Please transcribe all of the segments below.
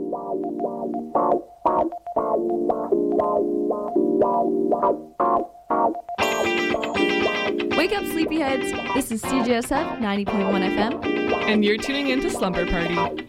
Wake up, sleepyheads! This is CJSF 90.1 FM. And you're tuning into Slumber Party.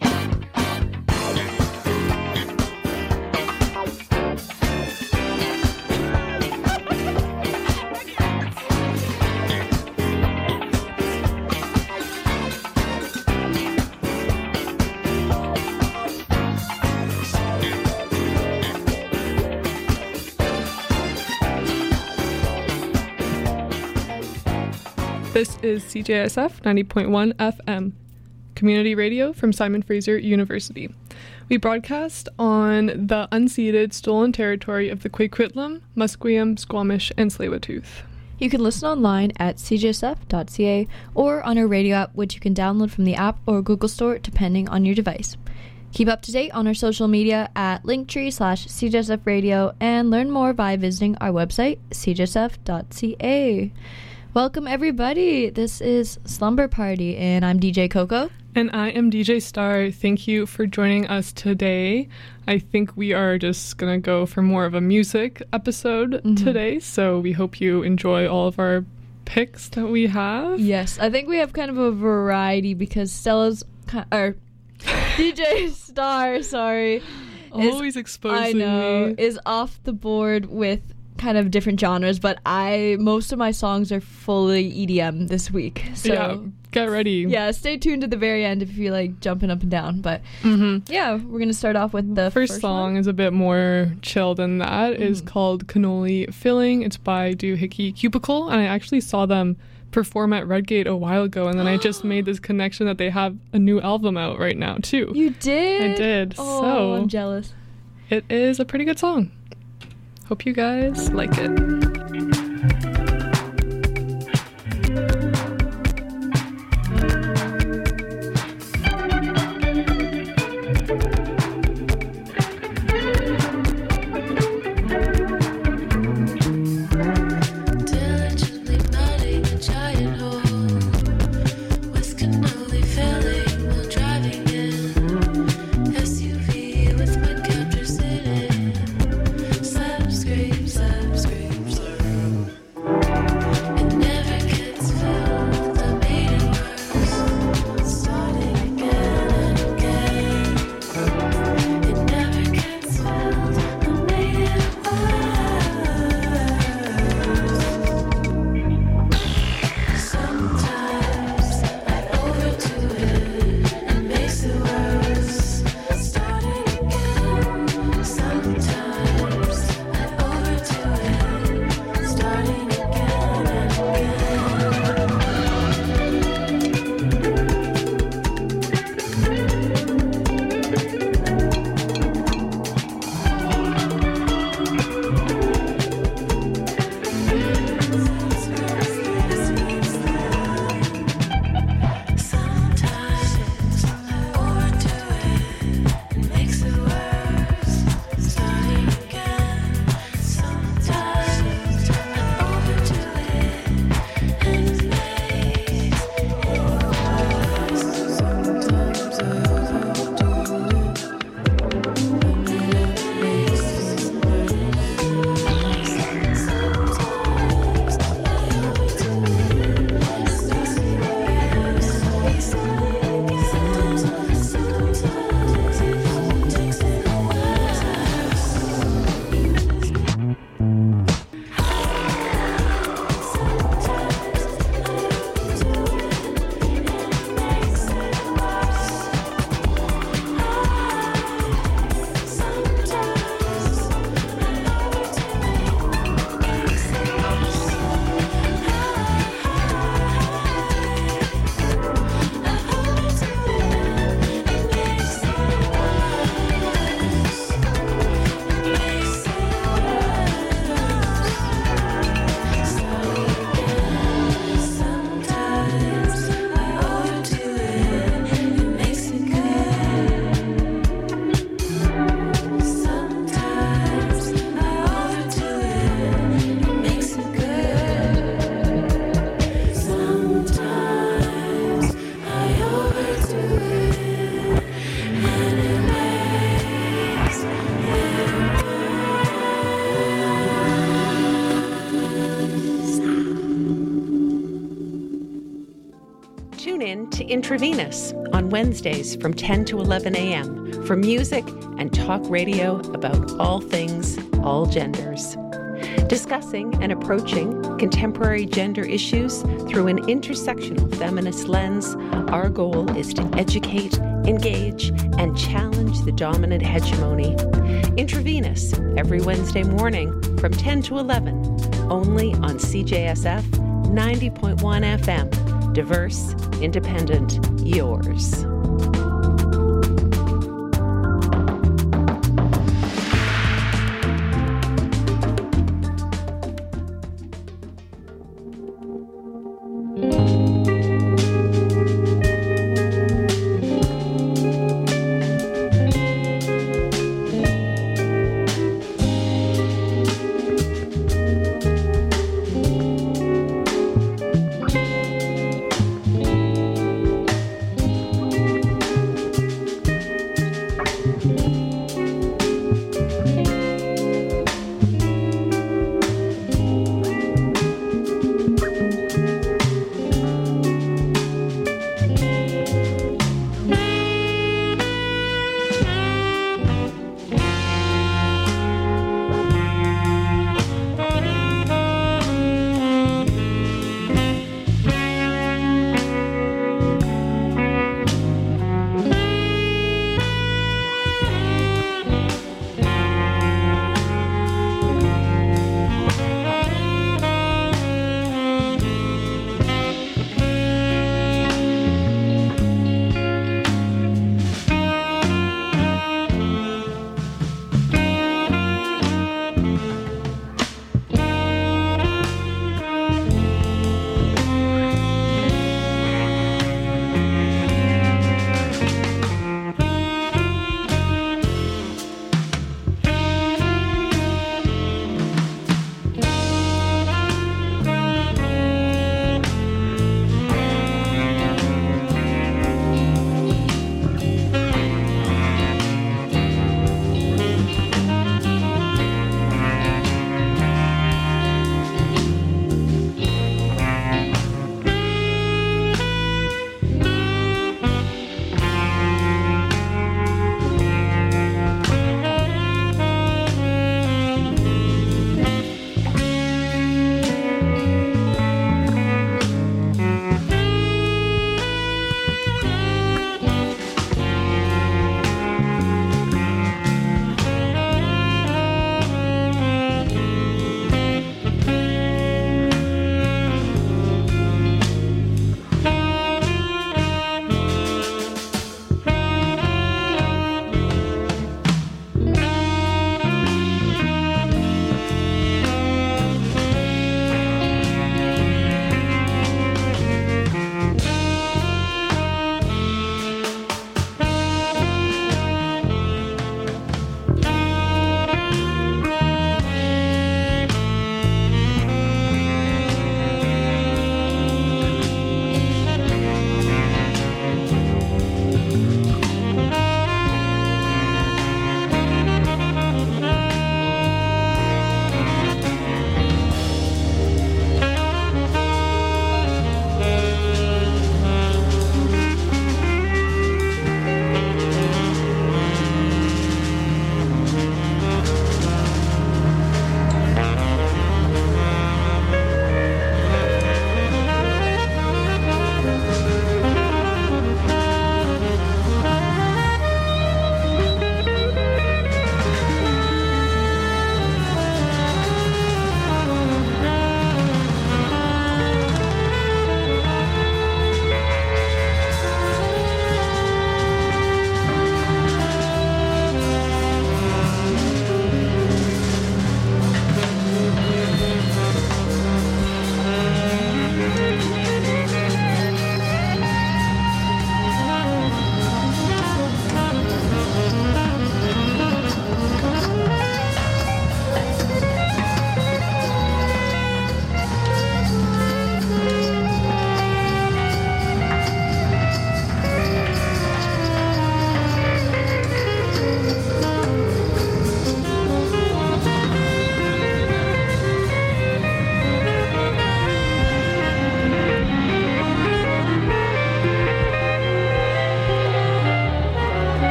This is CJSF 90.1 FM, community radio from Simon Fraser University. We broadcast on the unceded stolen territory of the Coquitlam, Musqueam, Squamish, and Tsleil-Waututh. You can listen online at cjsf.ca or on our radio app, which you can download from the app or Google Store, depending on your device. Keep up to date on our social media at linktree/CJSF Radio and learn more by visiting our website, cjsf.ca. Welcome, everybody. This is Slumber Party, and I'm DJ Coco. And I am DJ Star. Thank you for joining us today. I think we are just going to go for more of a music episode today, so we hope you enjoy all of our picks that we have. Yes, I think we have kind of a variety because Stella's... DJ Star, sorry. Always exposing me. Is off the board with kind of different genres, but most of my songs are fully EDM this week. So yeah, get ready. Yeah, stay tuned to the very end if you like jumping up and down. But yeah, we're gonna start off with the first song. Is a bit more chill than that. Is called Cannoli Filling. It's by Doohickey Cubicle, and I actually saw them perform at Redgate a while ago, and then I just made this connection that they have a new album out right now too. You did? I did. Oh, so I'm jealous. It is a pretty good song. Hope you guys like it. Subscribe. Intravenous on Wednesdays from 10 to 11 a.m. for music and talk radio about all things, all genders. Discussing and approaching contemporary gender issues through an intersectional feminist lens, our goal is to educate, engage, and challenge the dominant hegemony. Intravenous every Wednesday morning from 10 to 11, only on CJSF 90.1 FM. Diverse, independent, yours.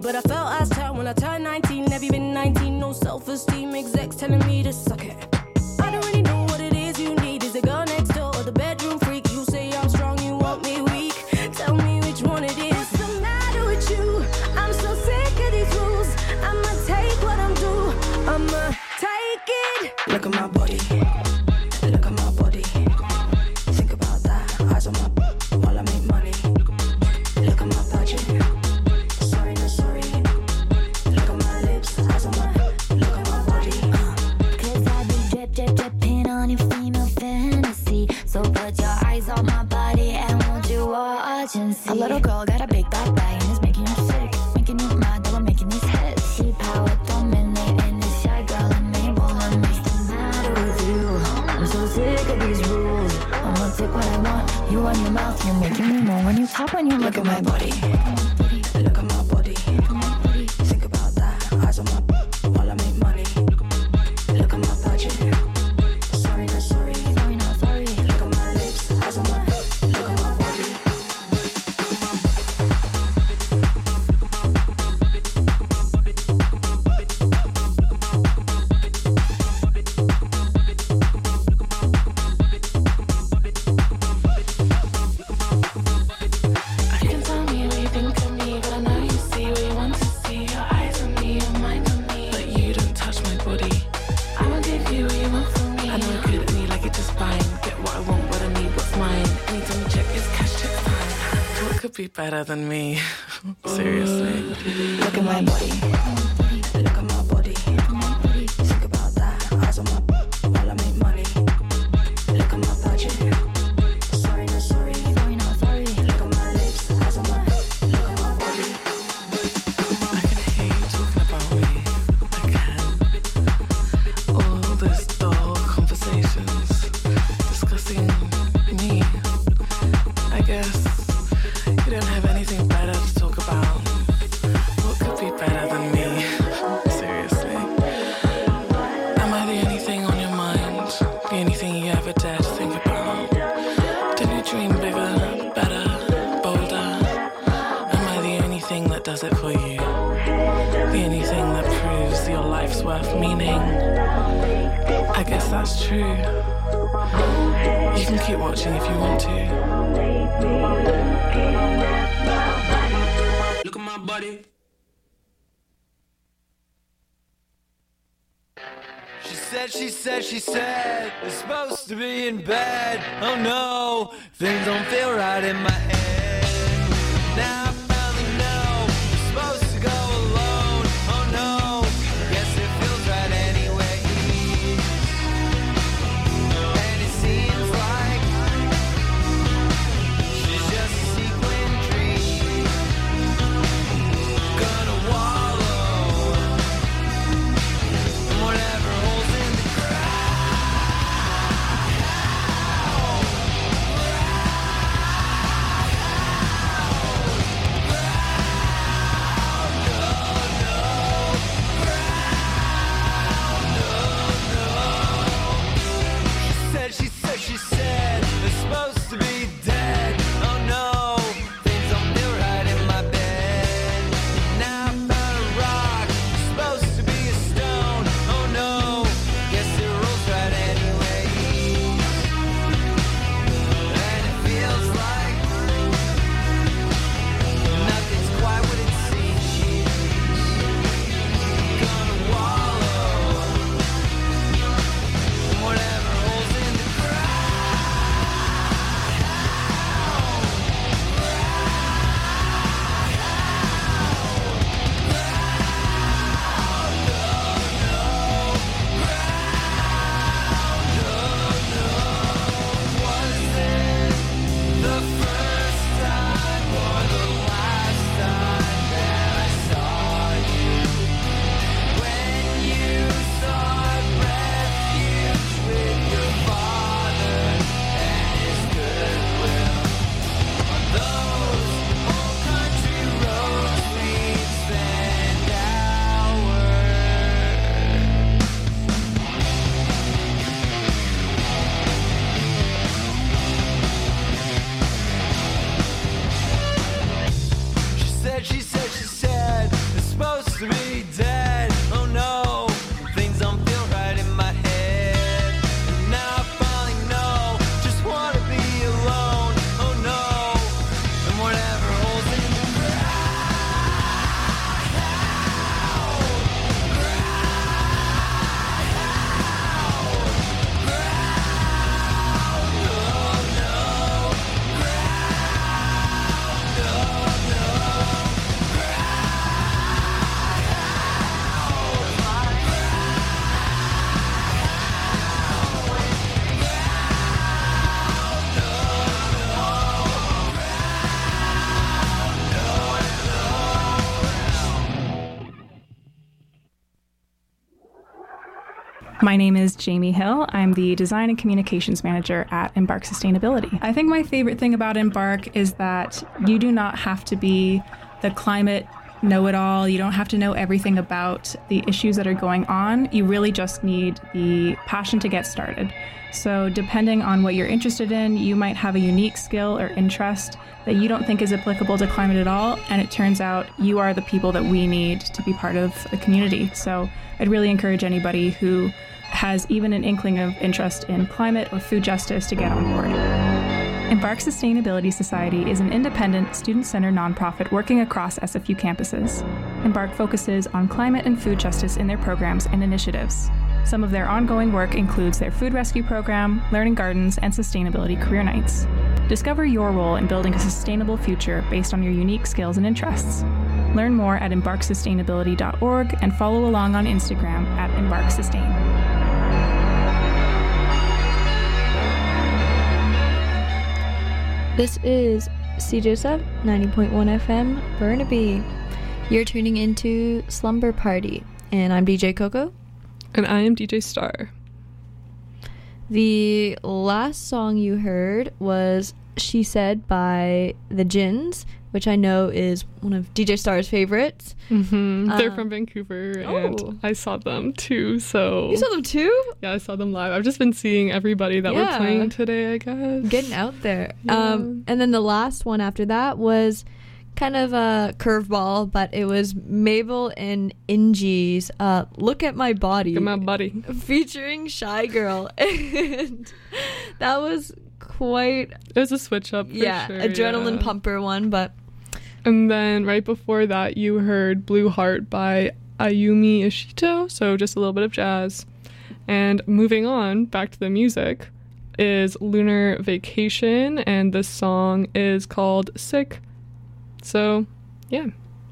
but I felt as child when I turned 19. Have you been 19? No self-esteem, execs telling me to suck it. I don't really know what it is you need. Is it girl next door or the bedroom freak? You say I'm strong, you want me weak. Tell me which one it is. What's the matter with you? I'm so sick of these rules. I'ma take what I'm due. I'ma take it. Look at my body. Look at my body. Think about that. Eyes on my while I make money. Look at my budget. Sorry, no sorry. Look at my lips. Eyes on my. Look at my body. Cause I be dripping on your female fantasy. So put your eyes on my body and won't you watch and see. A little girl got a big back bag and it's making you sick. Making you mad that I'm making these hits. She power dominate and this shy girl and Mabel and me. What's the matter with you? I'm so sick of these rules. I'ma take what I want. You on your mouth, you're making me moan when you talk, when you look at my body. Look at my body. Think about that. Eyes on my while I make money. Look at my budget. Sorry, no sorry. Sorry, not sorry. Look at my lips. Eyes on my. Look at my body. You can tell me what you think of me, but I know you see what you want to see. Your eyes on me, your mind on me, but you don't touch my body. I will give you what you want from me. I know it good at me like it's just fine. Get what I want, what I need, what's mine. Anytime you check, it's cash check time. What could be better than me? Seriously. Look at my body. Look at my body. Think about that. Eyes on my while I make money. Look at my budget. Sorry, no sorry. Sorry, not sorry. Look at my lips. Eyes on my. Look at my body. I can hear you talking about me. I can. All those dull conversations discussing me. I guess you don't have anything better to talk about. What could be better than me? Seriously. Am I the only thing on your mind? The only thing you ever dare to think about? Don't you dream bigger, better, bolder? Am I the only thing that does it for you? The only thing that proves your life's worth meaning? I guess that's true. You can keep watching if you want to. Look at my body. She said, we're supposed to be in bed. Oh no, things don't feel right in my head. Now I finally know, we're supposed to go alone. Oh no, guess it feels right anyway. And it seems like she's just a sequin tree, gonna wallow in whatever holes in the ground. My name is Jamie Hill. I'm the Design and Communications Manager at Embark Sustainability. I think my favorite thing about Embark is that you do not have to be the climate know-it-all. You don't have to know everything about the issues that are going on. You really just need the passion to get started. So depending on what you're interested in, you might have a unique skill or interest that you don't think is applicable to climate at all, and it turns out you are the people that we need to be part of the community. So I'd really encourage anybody who has even an inkling of interest in climate or food justice to get on board. Embark Sustainability Society is an independent, student-centered nonprofit working across SFU campuses. Embark focuses on climate and food justice in their programs and initiatives. Some of their ongoing work includes their food rescue program, learning gardens, and sustainability career nights. Discover your role in building a sustainable future based on your unique skills and interests. Learn more at embarksustainability.org and follow along on Instagram at embarksustain. This is CJSF 90.1 FM, Burnaby. You're tuning into Slumber Party, and I'm DJ Coco. And I am DJ Star. The last song you heard was She Said by The Gins, which I know is one of DJ Star's favorites. Mm-hmm. They're from Vancouver, and I saw them too, so... You saw them too? Yeah, I saw them live. I've just been seeing everybody that we're playing today, I guess. Getting out there. Yeah. And then the last one after that was kind of a curveball, but it was Mabel and Ingie's Look at My Body. Look at my body. Featuring Shy Girl. And that was quite... It was a switch up for sure. Adrenaline pumper one, but... And then right before that, you heard Blue Heart by Ayumi Ishito, so just a little bit of jazz. And moving on, back to the music, is Lunar Vacation, and this song is called Sick. So, yeah.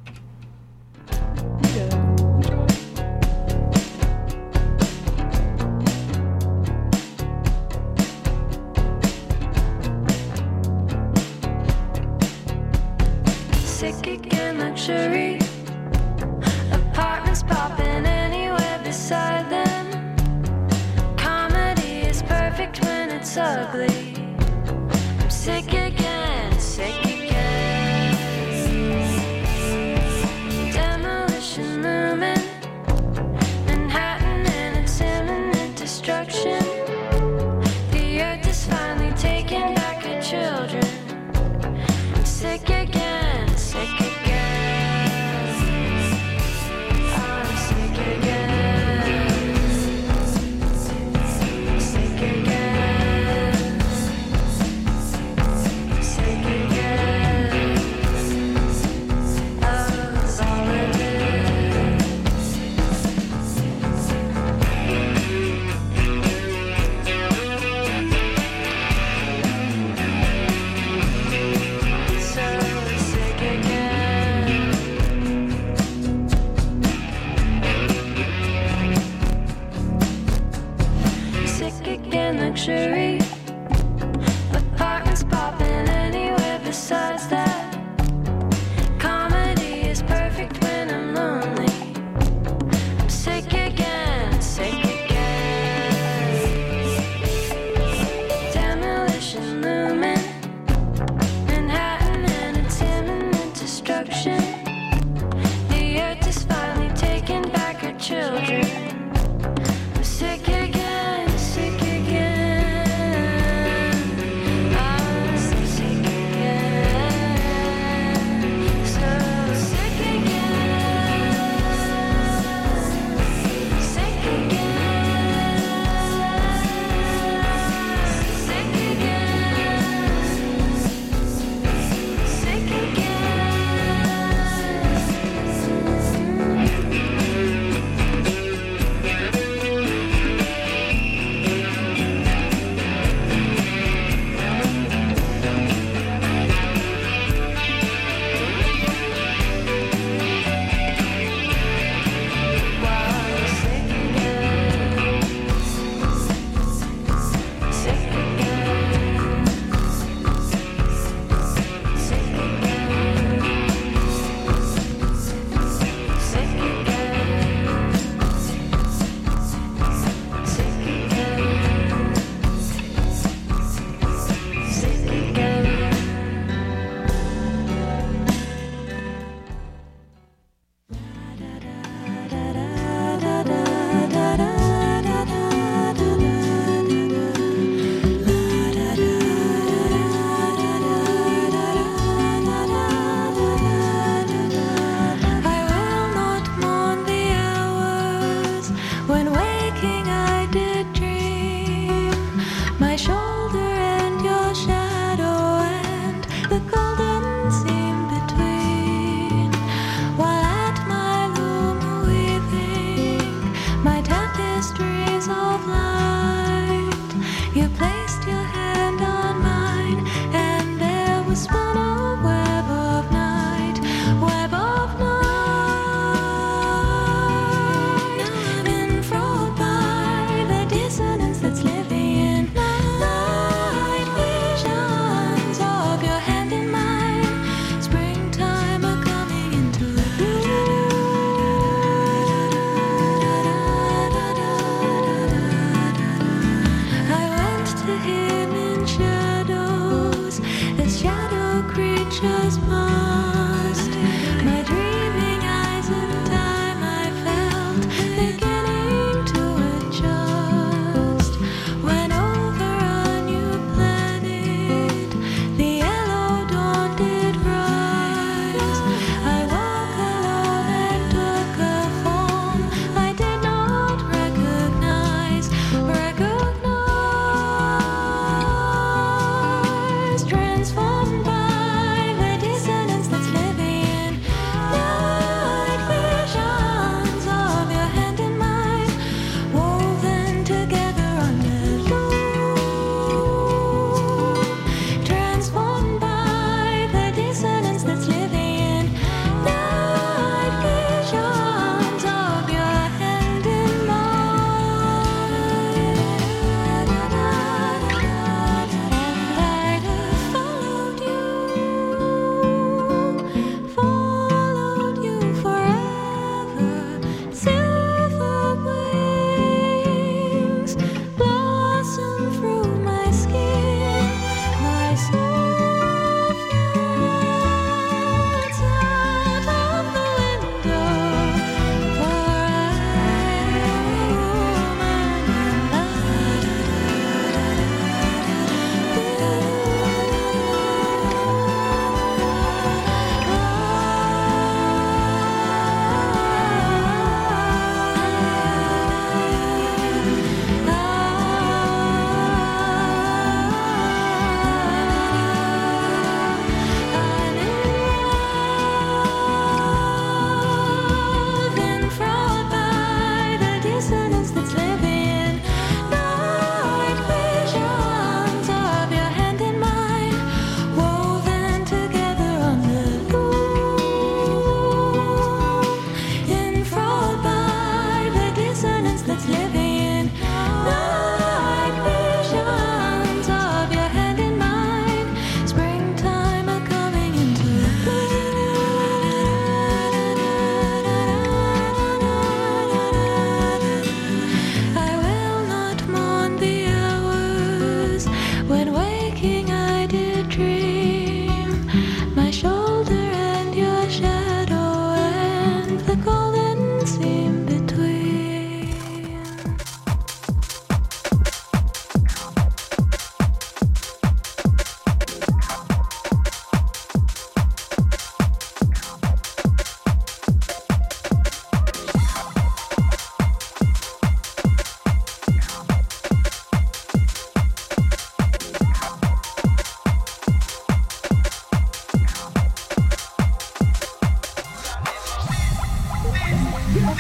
Sick again, luxury. Apartments popping anywhere beside them. Comedy is perfect when it's ugly. I'm sick again, sick again. Demolition looming. Manhattan and its imminent destruction. The earth is finally taking back her children. I'm sick again. Sick again. I'm sick again. Sick again.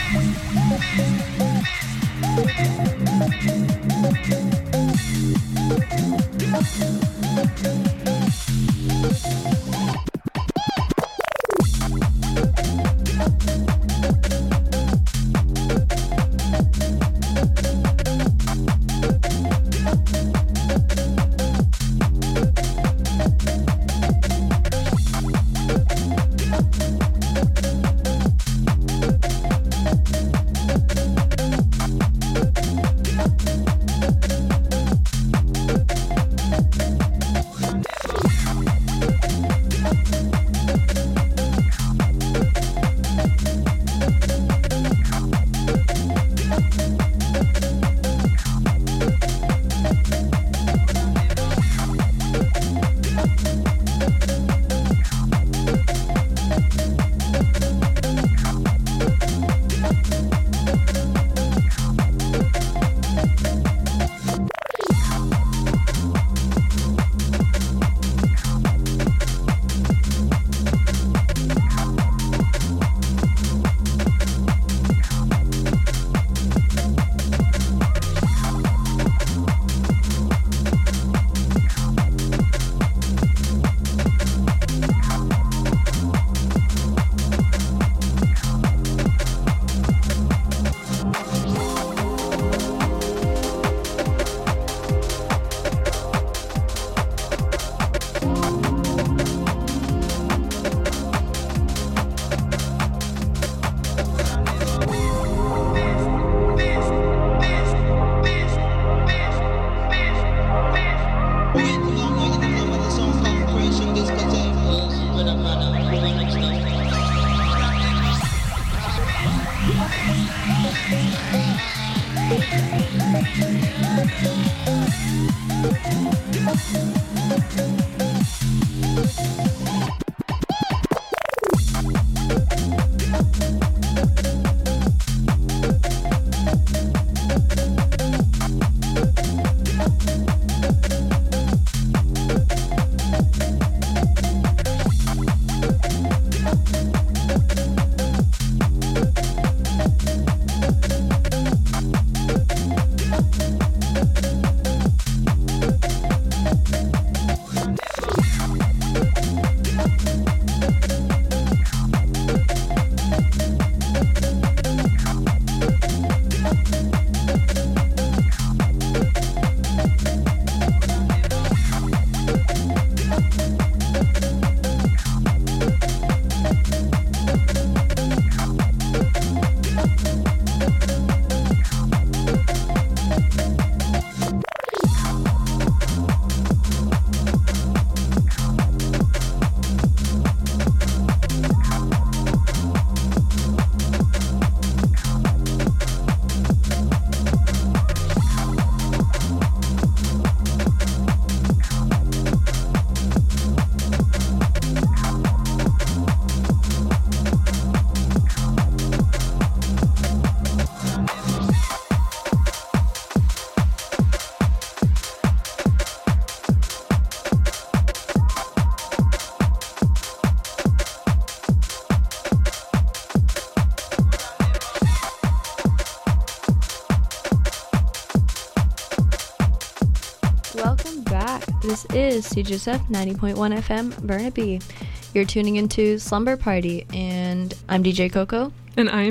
Welcome back. This is CJSF 90.1 FM Burnaby. You're tuning into Slumber Party, and I'm DJ Coco. And I